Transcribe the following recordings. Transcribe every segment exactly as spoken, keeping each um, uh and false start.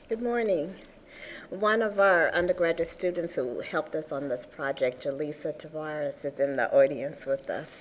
Good morning. One of our undergraduate students who helped us on this project, Jaleesa Tavares, is in the audience with us.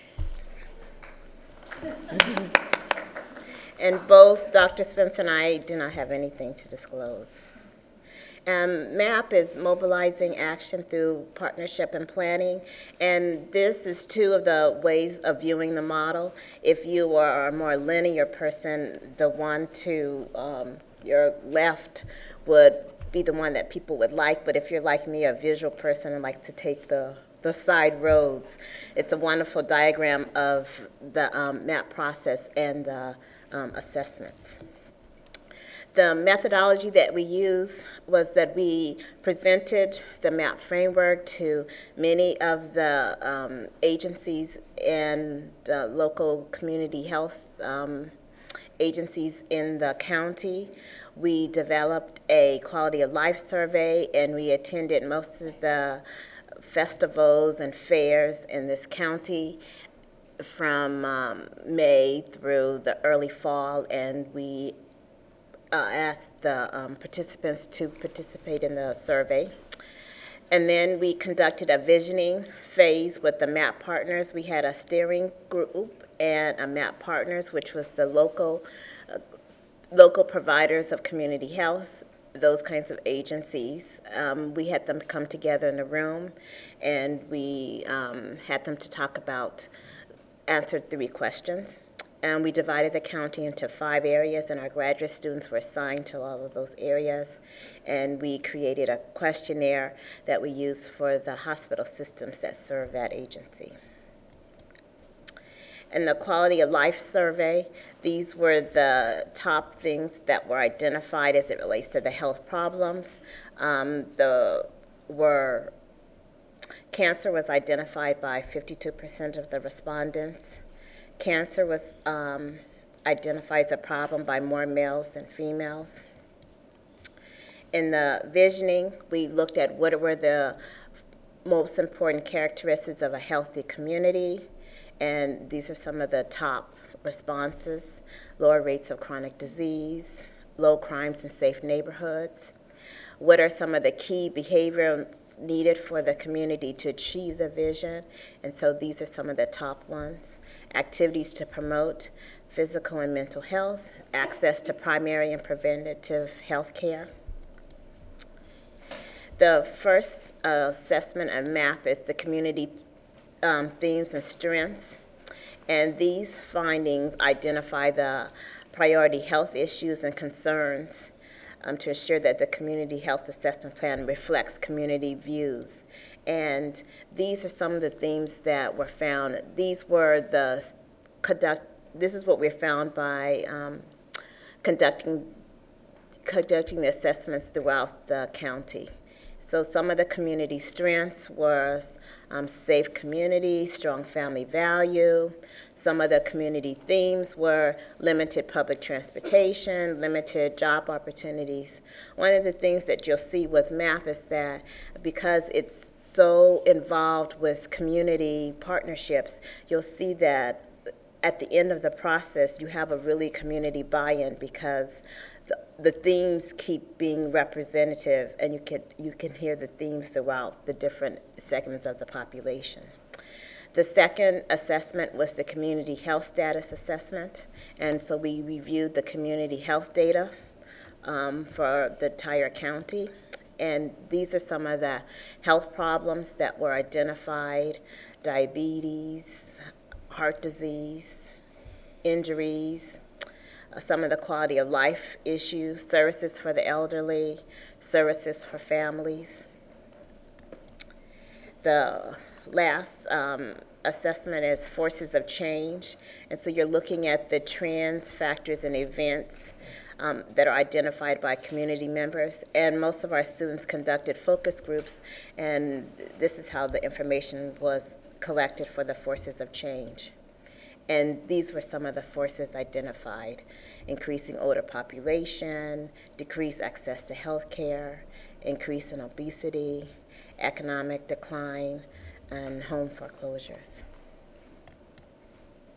And both Doctor Spencer and I do not have anything to disclose. Um, MAP is mobilizing action through partnership and planning, and this is two of the ways of viewing the model. If you are a more linear person, the one to um, your left would be the one that people would like, but if you're like me, a visual person and like to take the the side roads, it's a wonderful diagram of the um, MAP process and the um, assessments. The methodology that we used was that we presented the MAP framework to many of the um, agencies and uh, local community health um, agencies in the county. We developed a quality of life survey, and we attended most of the festivals and fairs in this county from um, May through the early fall, and we uh, asked the um, participants to participate in the survey. And then we conducted a visioning phase with the MAP partners. We had a steering group and a MAP partners, which was the local uh, local providers of community health, those kinds of agencies. Um, we had them come together in a room, and we um, had them to talk about, answer three questions. And we divided the county into five areas, and our graduate students were assigned to all of those areas. And we created a questionnaire that we use for the hospital systems that serve that agency. And the quality of life survey, these were the top things that were identified as it relates to the health problems. Um, the were Cancer was identified by fifty-two percent of the respondents. Cancer was um, identified as a problem by more males than females. In the visioning, we looked at what were the most important characteristics of a healthy community, and these are some of the top responses: lower rates of chronic disease, low crimes and safe neighborhoods. What are some of the key behaviors needed for the community to achieve the vision? And so these are some of the top ones. Activities to promote physical and mental health, access to primary and preventative health care. The first uh, assessment and MAP is the community um, themes and strengths. And these findings identify the priority health issues and concerns um, to ensure that the community health assessment plan reflects community views. And these are some of the themes that were found. These were the conduct. This is what we found by um, conducting conducting the assessments throughout the county. So some of the community strengths was um, safe community, strong family value. Some of the community themes were limited public transportation, limited job opportunities. One of the things that you'll see with MAP is that because it's so involved with community partnerships, you'll see that at the end of the process, you have a really community buy-in because the, the themes keep being representative, and you can you can hear the themes throughout the different segments of the population. The second assessment was the community health status assessment, and so we reviewed the community health data um, for the entire county. And these are some of the health problems that were identified: diabetes, heart disease, injuries, uh, some of the quality of life issues, services for the elderly, services for families. The last um, assessment is forces of change, and so you're looking at the trends, factors, and events um, that are identified by community members. And most of our students conducted focus groups, and this is how the information was collected for the forces of change. And these were some of the forces identified: increasing older population, decreased access to health care, increase in obesity, economic decline, and home foreclosures.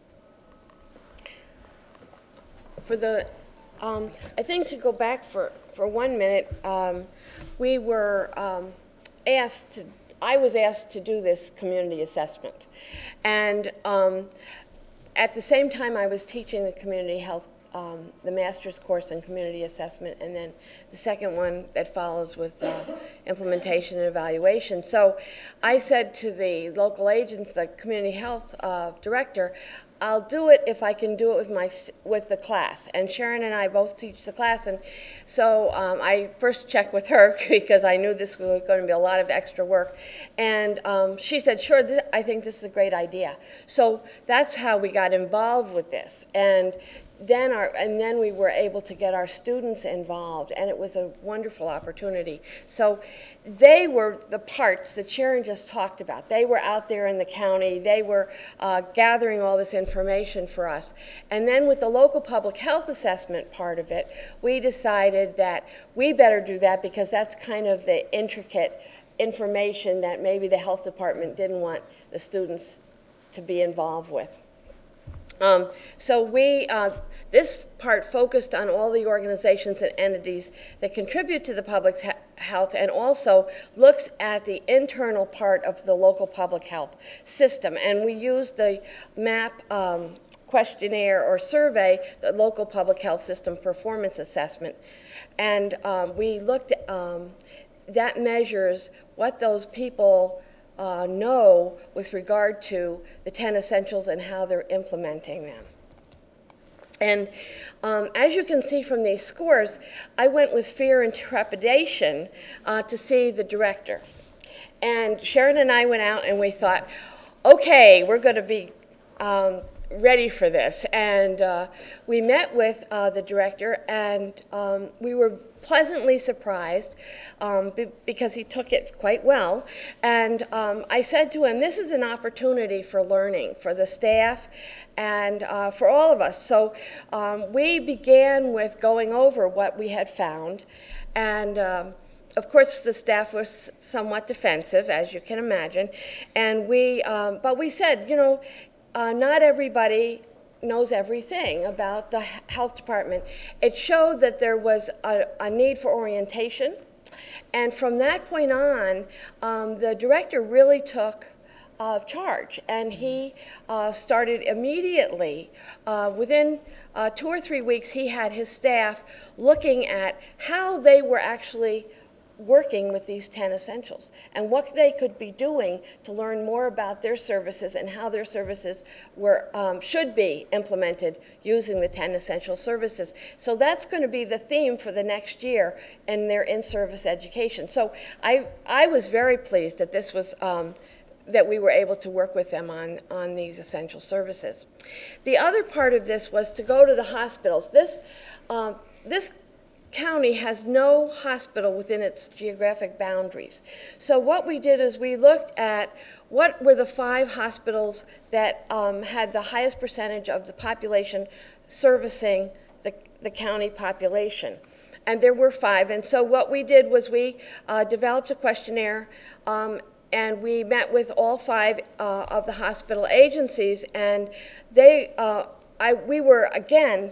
For the, um, I think to go back for, for one minute, um, we were um, asked to, I was asked to do this community assessment. And um, at the same time, I was teaching the community health, um, the master's course in community assessment, and then the second one that follows with uh, implementation and evaluation. So I said to the local agents, the community health uh, director, I'll do it if I can do it with my with the class. And Sharon and I both teach the class, and so um, I first checked with her because I knew this was going to be a lot of extra work. And um, she said, "Sure, th I think this is a great idea." So that's how we got involved with this. And then our and then we were able to get our students involved, and it was a wonderful opportunity. So they were the parts that Sharon just talked about. They were out there in the county. They were uh, gathering all this information for us. And then with the local public health assessment part of it, we decided that we better do that because that's kind of the intricate information that maybe the health department didn't want the students to be involved with. Um, so we, uh, this part focused on all the organizations and entities that contribute to the public he health, and also looks at the internal part of the local public health system. And we used the MAP um, questionnaire or survey, the local public health system performance assessment. And um, we looked at, um, that measures what those people Uh, know with regard to the ten essentials and how they're implementing them. And um, as you can see from these scores, I went with fear and trepidation uh, to see the director. And Sharon and I went out and we thought, okay, we're going to be um, ready for this. And uh, we met with uh, the director, and um, we were pleasantly surprised um, because he took it quite well. And um, I said to him, this is an opportunity for learning for the staff and uh, for all of us. So um, we began with going over what we had found. And um, of course, the staff was somewhat defensive, as you can imagine. And we, um, but we said, you know, uh, not everybody knows everything about the health department. It showed that there was a, a need for orientation, and from that point on, um, the director really took uh, charge, and he uh, started immediately. Uh, within uh, two or three weeks, he had his staff looking at how they were actually working with these ten essentials and what they could be doing to learn more about their services and how their services were um, should be implemented using the ten essential services. So that's going to be the theme for the next year in their in-service education. So I, I was very pleased that this was um, that we were able to work with them on, on these essential services. The other part of this was to go to the hospitals. This, uh, this county has no hospital within its geographic boundaries. So what we did is we looked at what were the five hospitals that um, had the highest percentage of the population servicing the, the county population. And there were five. And so what we did was we uh, developed a questionnaire, um, and we met with all five uh, of the hospital agencies, and they, uh, I, we were, again,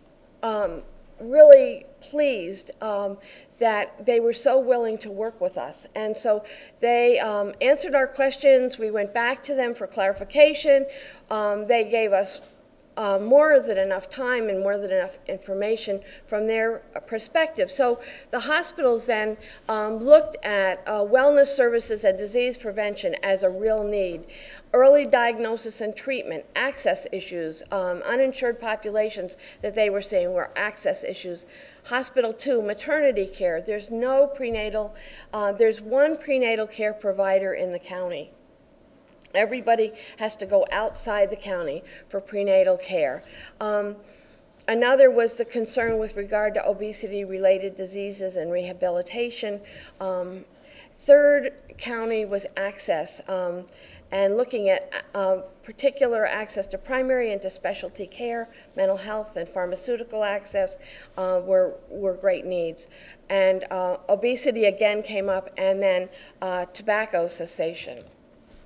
um, really pleased um, that they were so willing to work with us. And so they um, answered our questions. We went back to them for clarification. Um, they gave us uh, more than enough time and more than enough information from their uh, perspective. So the hospitals then um, looked at uh, wellness services and disease prevention as a real need. Early diagnosis and treatment, access issues, um, uninsured populations that they were seeing were access issues. Hospital two, maternity care. There's no prenatal, uh, there's one prenatal care provider in the county. Everybody has to go outside the county for prenatal care. Um, Another was the concern with regard to obesity-related diseases and rehabilitation. Um, third county was access, um, and looking at uh, particular access to primary and to specialty care, mental health and pharmaceutical access uh, were, were great needs. And uh, obesity again came up, and then uh, tobacco cessation.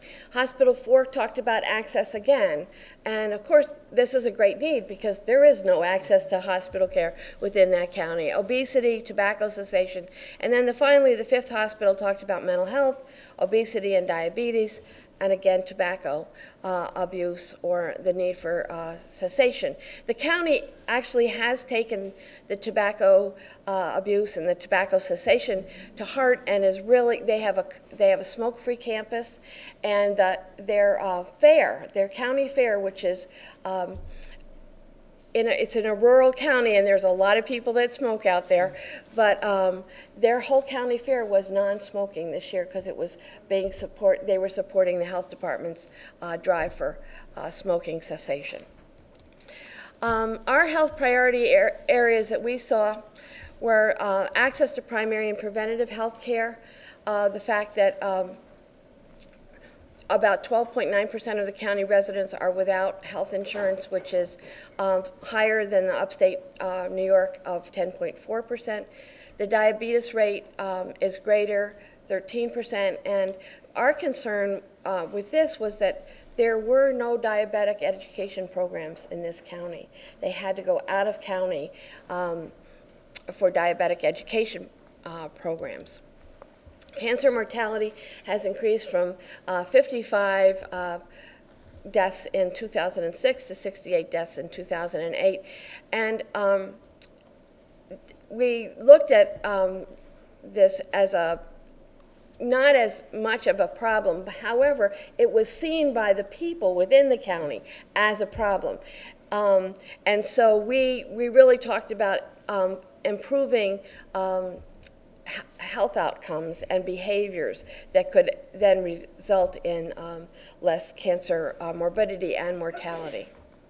Hospital four talked about access again. And of course, this is a great need because there is no access to hospital care within that county. Obesity, tobacco cessation, and then the, finally the fifth hospital talked about mental health, obesity and diabetes, and again tobacco uh, abuse or the need for uh, cessation. The county actually has taken the tobacco uh, abuse and the tobacco cessation to heart and is really, they have a, they have a smoke-free campus, and uh, their uh, fair, their county fair, which is um, In a, it's in a rural county, and there's a lot of people that smoke out there, but um, their whole county fair was non-smoking this year because it was being support. They were supporting the health department's uh, drive for uh, smoking cessation. Um, our health priority er areas that we saw were uh, access to primary and preventative health care, uh, the fact that um, about twelve point nine percent of the county residents are without health insurance, which is um, higher than the upstate uh, New York of ten point four percent. The diabetes rate um, is greater, thirteen percent, and our concern uh, with this was that there were no diabetic education programs in this county. They had to go out of county um, for diabetic education uh, programs. Cancer mortality has increased from uh, fifty-five uh, deaths in two thousand six to sixty-eight deaths in two thousand eight. And um, we looked at um, this as a not as much of a problem. However, it was seen by the people within the county as a problem. Um, and so we, we really talked about um, improving um, health outcomes and behaviors that could then result in um, less cancer uh, morbidity and mortality.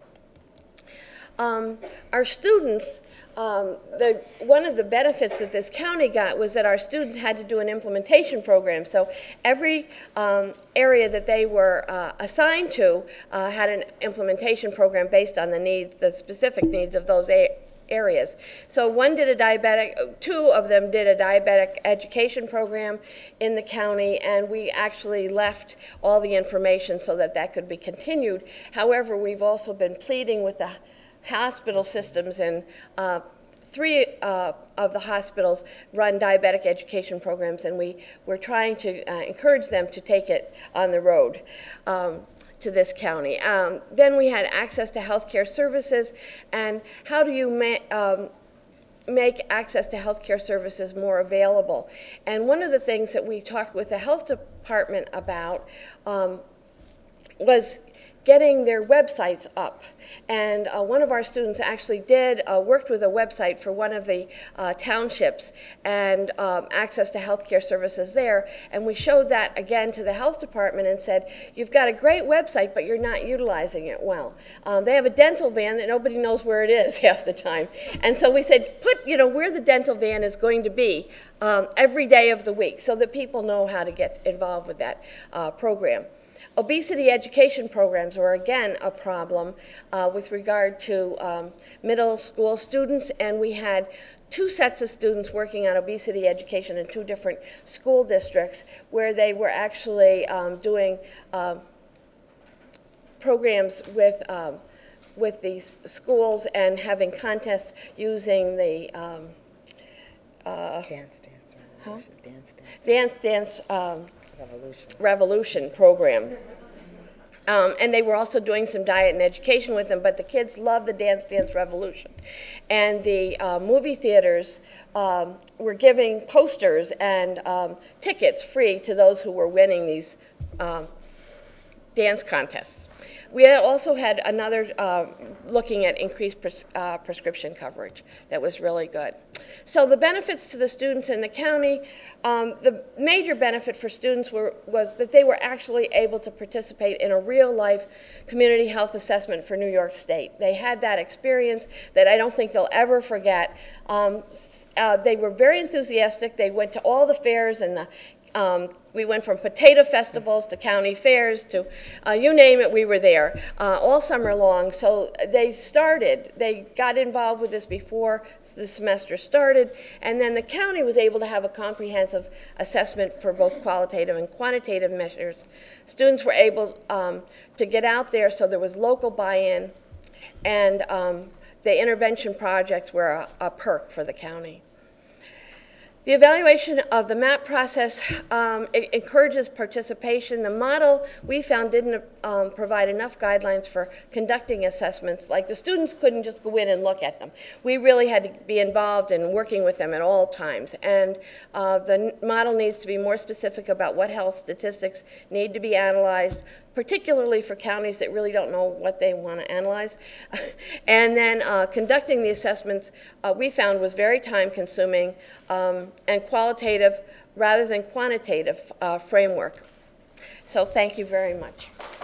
Um, our students, um, the, one of the benefits that this county got was that our students had to do an implementation program. So every um, area that they were uh, assigned to uh, had an implementation program based on the needs, the specific needs of those areas. areas. So one did a diabetic, two of them did a diabetic education program in the county, and we actually left all the information so that that could be continued. However, we've also been pleading with the hospital systems, and uh, three uh, of the hospitals run diabetic education programs, and we, we're trying to uh, encourage them to take it on the road. Um, to this county. Um, then we had access to health care services, and how do you ma um, make access to health care services more available? And one of the things that we talked with the health department about um, was getting their websites up. And uh, one of our students actually did, uh, worked with a website for one of the uh, townships and um, access to healthcare services there. And we showed that again to the health department and said, you've got a great website, but you're not utilizing it well. Um, they have a dental van that nobody knows where it is half the time. And so we said, put, you know, where the dental van is going to be um, every day of the week so that people know how to get involved with that uh, program. Obesity education programs were again a problem uh, with regard to um, middle school students, and we had two sets of students working on obesity education in two different school districts where they were actually um, doing uh, programs with um, with these schools and having contests using the um, uh, Dance Dance Revolution. Huh? Dance Dance Dance Dance um, Revolution. Revolution program. Um, and they were also doing some diet and education with them, but the kids loved the Dance Dance Revolution. And the uh, movie theaters um, were giving posters and um, tickets free to those who were winning these um, dance contests. We also had another uh, looking at increased pres uh, prescription coverage that was really good. So the benefits to the students in the county, um, the major benefit for students were, was that they were actually able to participate in a real-life community health assessment for New York State. They had that experience that I don't think they'll ever forget. Um, uh, they were very enthusiastic. They went to all the fairs and the Um, we went from potato festivals to county fairs to uh, you name it, we were there uh, all summer long. So they started, they got involved with this before the semester started, and then the county was able to have a comprehensive assessment for both qualitative and quantitative measures. Students were able um, to get out there, so there was local buy-in, and um, the intervention projects were a, a perk for the county. The evaluation of the MAP process um, it encourages participation. The model we found didn't um, provide enough guidelines for conducting assessments. Like the students couldn't just go in and look at them. We really had to be involved in working with them at all times. And uh, the model needs to be more specific about what health statistics need to be analyzed, particularly for counties that really don't know what they want to analyze. And then uh, conducting the assessments uh, we found was very time consuming um, and qualitative rather than quantitative uh, framework. So thank you very much.